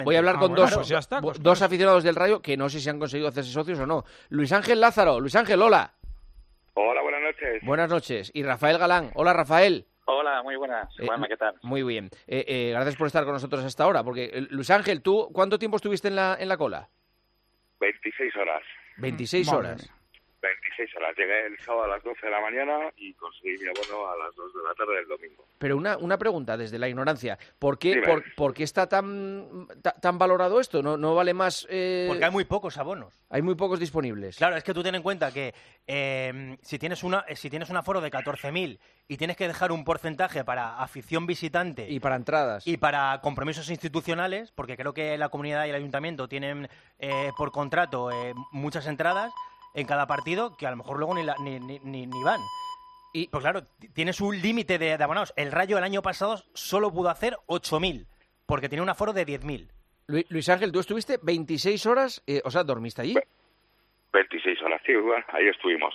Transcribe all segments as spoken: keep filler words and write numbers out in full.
Voy a hablar Ah, con bueno, dos, pues ya está, pues dos claro. aficionados del Rayo que no sé si han conseguido hacerse socios o no. Luis Ángel Lázaro. Luis Ángel, hola. Hola, buenas noches. Buenas noches. Y Rafael Galán. Hola, Rafael. Hola, muy buenas. Eh, Juanma, ¿qué tal? Muy bien. Eh, eh, gracias por estar con nosotros hasta ahora. Porque, eh, Luis Ángel, ¿tú cuánto tiempo estuviste en la, en la cola? veintiséis horas. veintiséis Madre horas. mía. veintiséis horas. Llegué el sábado a las doce de la mañana y conseguí mi abono a las dos de la tarde del domingo. Pero una, una pregunta desde la ignorancia. ¿Por qué, Dime. por, por qué está tan, ta- tan valorado esto? ¿No, no vale más...? eh, Porque hay muy pocos abonos. hay muy pocos disponibles. Claro, es que tú ten en cuenta que eh, si tienes una si tienes un aforo de catorce mil y tienes que dejar un porcentaje para afición visitante Y para entradas. y para compromisos institucionales, porque creo que la comunidad y el ayuntamiento tienen eh, por contrato eh, muchas entradas en cada partido que a lo mejor luego ni, la- ni, ni, ni- ni van. Y pues claro, t- tienes un límite de, de abonados. El Rayo el año pasado solo pudo hacer ocho mil, porque tenía un aforo de diez mil. Lu- Luis Ángel, tú estuviste veintiséis horas, eh, o sea, ¿dormiste allí? veintiséis horas, sí, bueno, ahí estuvimos.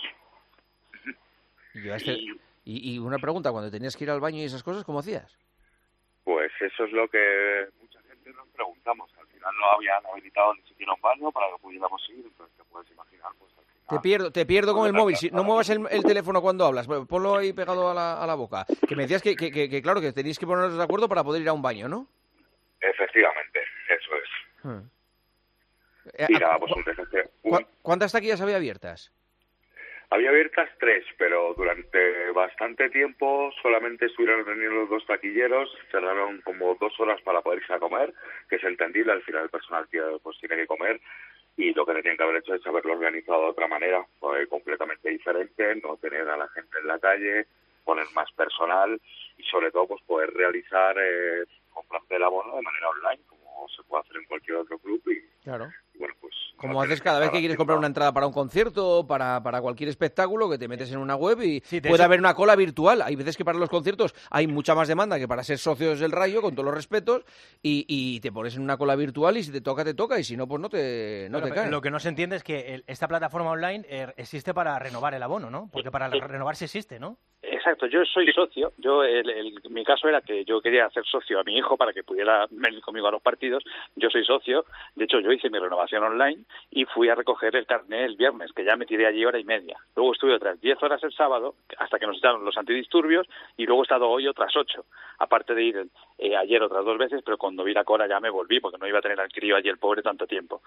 Y, llegaste- y, y una pregunta, cuando tenías que ir al baño y esas cosas, ¿cómo hacías? Pues eso es lo que mucha gente nos preguntamos. Al final no habían habilitado ni siquiera un baño para que pudiéramos ir, entonces te puedes imaginar, pues al final... Te pierdo, te pierdo con el Bueno, móvil. Si, no muevas el, el teléfono cuando hablas. Bueno, ponlo ahí pegado a la, a la boca. Que me decías que, que, que, que, claro, que tenéis que poneros de acuerdo para poder ir a un baño, ¿no? Efectivamente, eso es. Hmm. Eh, Y ah, nada, pues cu- un desastre. Un- cu- ¿Cuántas taquillas había abiertas? Había abiertas tres, pero durante bastante tiempo solamente estuvieron reunidos los dos taquilleros, cerraron como dos horas para poder irse a comer, que es entendible, al final el personal tiene, pues tiene que comer, y lo que tenían que haber hecho es haberlo organizado de otra manera, pues, completamente diferente, no tener a la gente en la calle, poner más personal y sobre todo pues poder realizar, eh, comprarte el abono de manera online, como se puede hacer en cualquier otro club y, Claro. y bueno, pues... Como no haces tener cada vez estar que quieres haciendo- comprar una entrada para un concierto o para, para cualquier espectáculo, que te metes en una web y Sí, de puede hecho- haber una cola virtual. Hay veces que para los conciertos hay mucha más demanda que para ser socios del Rayo, con todos los respetos, y, y te pones en una cola virtual y si te toca, te toca, y si no, pues no te, no Bueno, te pero cae. lo que no se entiende es que el- esta plataforma online eh, existe para renovar el abono, ¿no? Porque para Sí. renovar sí existe, ¿no? Exacto, yo soy socio. Yo el, el- mi caso era que yo quería hacer socio a mi hijo para que pudiera venir conmigo a los partidos. Yo soy socio. De hecho, yo hice mi renovación online y fui a recoger el carnet el viernes, que ya me tiré allí hora y media. Luego estuve otras diez horas el sábado, hasta que nos echaron los antidisturbios, y luego he estado hoy otras ocho. Aparte de ir eh, ayer otras dos veces, pero cuando vi la cola ya me volví, porque no iba a tener al crío allí el pobre tanto tiempo.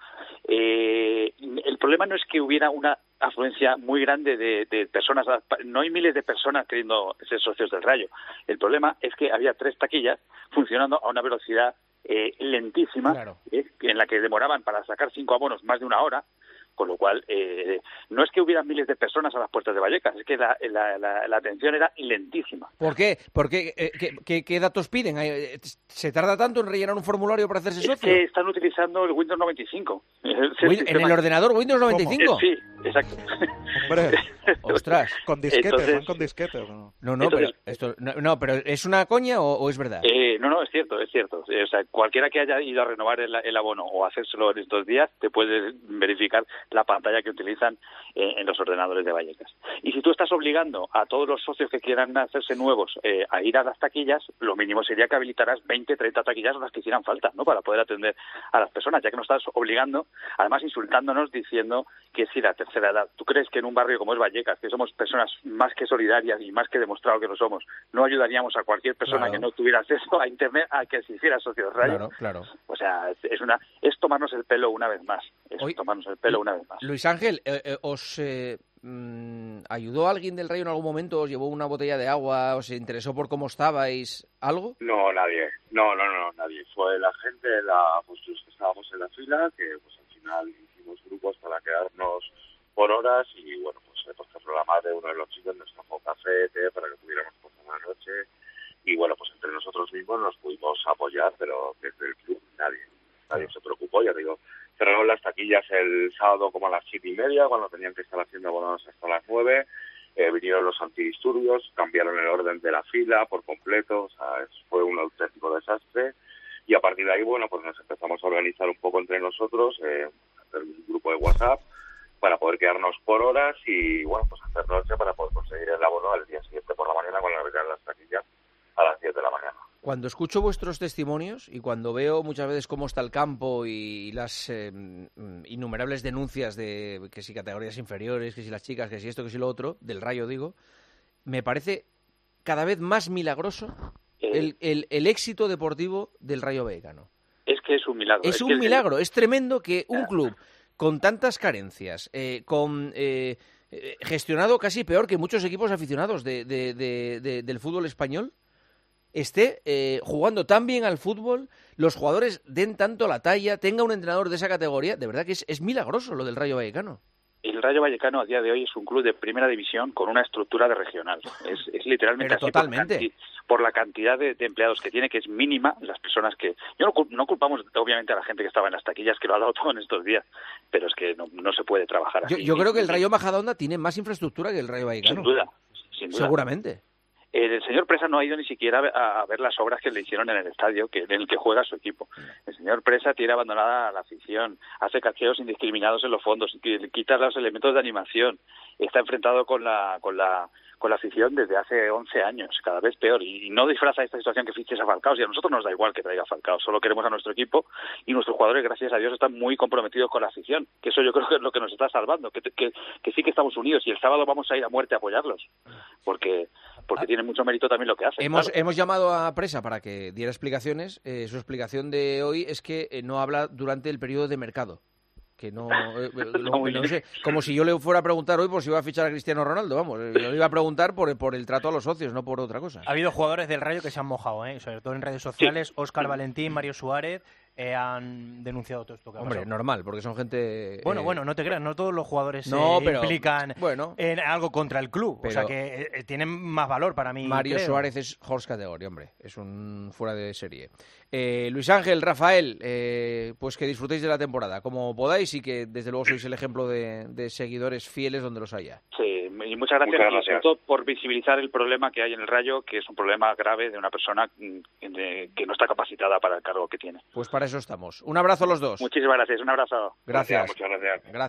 Eh, el problema no es que hubiera una afluencia muy grande de, de personas, no hay miles de personas queriendo ser socios del Rayo. El problema es que había tres taquillas funcionando a una velocidad eh, lentísima, Claro. eh, en la que demoraban para sacar cinco abonos más de una hora, con lo cual eh, no es que hubiera miles de personas a las puertas de Vallecas, es que la, la, la, la atención era lentísima. ¿Por qué? ¿Por qué? Eh, ¿qué, qué, qué datos piden? Eh, ¿Se tarda tanto en rellenar un formulario para hacerse Es socio? que están utilizando el Windows noventa y cinco. Es el Win- ¿En sistema- el ordenador Windows noventa y cinco? Eh, Sí, exacto. Hombre, Ostras. con disquetes, Entonces- van con disquetes. ¿no? No, no, Entonces- pero esto, no, no, pero ¿es una coña o, o es verdad? Eh, no, no, es cierto, es cierto. O sea, cualquiera que haya ido a renovar el, el abono o hacérselo en estos días, te puedes verificar la pantalla que utilizan eh, en los ordenadores de Vallecas. Y si tú estás obligando a todos los socios que quieran hacerse nuevos eh, a ir a las taquillas, lo mínimo sería que habilitaras veinte, treinta taquillas las que hicieran falta, ¿no? Para poder atender a las personas, ya que nos estás obligando, además insultándonos, diciendo que si la tercera edad. ¿Tú crees que en un barrio como es Vallecas, que somos personas más que solidarias y más que demostrado que lo somos, no ayudaríamos a cualquier persona Claro. que no tuviera acceso a Internet a que se hiciera socio de Rayo? Claro, claro. O sea, es- es una es tomarnos el pelo una vez más. Es Oye, tomarnos el pelo una vez más. Luis Ángel, eh, eh, ¿os eh, mm, ayudó alguien del Rayo en algún momento? ¿Os llevó una botella de agua? ¿Os interesó por cómo estabais? ¿Algo? No, nadie. No, no, no, nadie. Fue la gente, la, pues los que estábamos en la fila, que pues al final hicimos grupos para quedarnos por horas y bueno, pues eh, por ejemplo la madre de uno de los chicos nos trajo café, té, para que pudiéramos pasar la noche y bueno, pues entre nosotros mismos nos pudimos apoyar, pero desde el club nadie, nadie se preocupó, ya digo. Cerraron las taquillas el sábado como a las siete y media, cuando tenían que estar haciendo abonados hasta las nueve. Eh, vinieron los antidisturbios, cambiaron el orden de la fila por completo, o sea, es- fue un auténtico desastre. Y a partir de ahí, bueno, pues nos empezamos a organizar un poco entre nosotros, eh, hacer un grupo de WhatsApp para poder quedarnos por horas y, bueno, pues hacer noche para poder conseguir el abono al día siguiente por la mañana cuando abrirán las taquillas a las diez de la mañana. Cuando escucho vuestros testimonios y cuando veo muchas veces cómo está el campo y las eh, innumerables denuncias de que si categorías inferiores, que si las chicas, que si esto, que si lo otro, del Rayo digo, me parece cada vez más milagroso el, el, el éxito deportivo del Rayo Vallecano. Es que es un milagro. Es, es un milagro, es tremendo que un club con tantas carencias, eh, con eh, gestionado casi peor que muchos equipos aficionados de, de, de, de, del fútbol español, esté eh, jugando tan bien al fútbol, los jugadores den tanto la talla, tenga un entrenador de esa categoría, de verdad que es, es milagroso lo del Rayo Vallecano. El Rayo Vallecano a día de hoy es un club de primera división con una estructura de regional. Es, es literalmente Pero así totalmente. Por, canti- por la cantidad de, de empleados que tiene, que es mínima, las personas que... Yo no, no culpamos obviamente a la gente que estaba en las taquillas, que lo ha dado todo en estos días, pero es que no, no se puede trabajar así. Yo, yo creo que el Rayo Majadahonda tiene más infraestructura que el Rayo Vallecano. Sin duda, sin duda. Seguramente. El señor Presa no ha ido ni siquiera a ver las obras que le hicieron en el estadio que, en el que juega su equipo. El señor Presa tiene abandonada a la afición, hace cacheos indiscriminados en los fondos, quita los elementos de animación, está enfrentado con la con la con la afición desde hace once años, cada vez peor, y no disfraza esta situación que fiches a Falcao. Y a nosotros nos da igual que traiga a Falcao, solo queremos a nuestro equipo y nuestros jugadores, gracias a Dios, están muy comprometidos con la afición, que eso yo creo que es lo que nos está salvando, que, que, que sí que estamos unidos y el sábado vamos a ir a muerte a apoyarlos, porque porque tiene mucho mérito también lo que hacen. Hemos, claro. hemos llamado a Presa para que diera explicaciones. Eh, su explicación de hoy es que eh, no habla durante el periodo de mercado. Que no, eh, lo, no sé, como si yo le fuera a preguntar hoy por si iba a fichar a Cristiano Ronaldo, vamos, yo le iba a preguntar por, por el trato a los socios, no por otra cosa. Ha habido jugadores del Rayo que se han mojado, ¿eh? Sobre todo en redes sociales, Sí. Óscar Valentín, Mario Suárez, eh, han denunciado todo esto que ha Hombre, pasado. normal, porque son gente... Bueno, eh, bueno, no te creas, no todos los jugadores no, se pero, implican bueno, en algo contra el club, pero, o sea que eh, tienen más valor para mí. Mario creo. Suárez es horse category, hombre, es un fuera de serie. Eh, Luis Ángel, Rafael, eh, pues que disfrutéis de la temporada como podáis y que desde luego sois el ejemplo de, de seguidores fieles donde los haya. Sí, y muchas gracias, Muchas y gracias. sobre todo por visibilizar el problema que hay en el Rayo, que es un problema grave de una persona mm, de- que no está capacitada para el cargo que tiene. Pues para eso estamos. Un abrazo a los dos. Muchísimas gracias, un abrazo. Gracias. Muchas gracias. Gracias.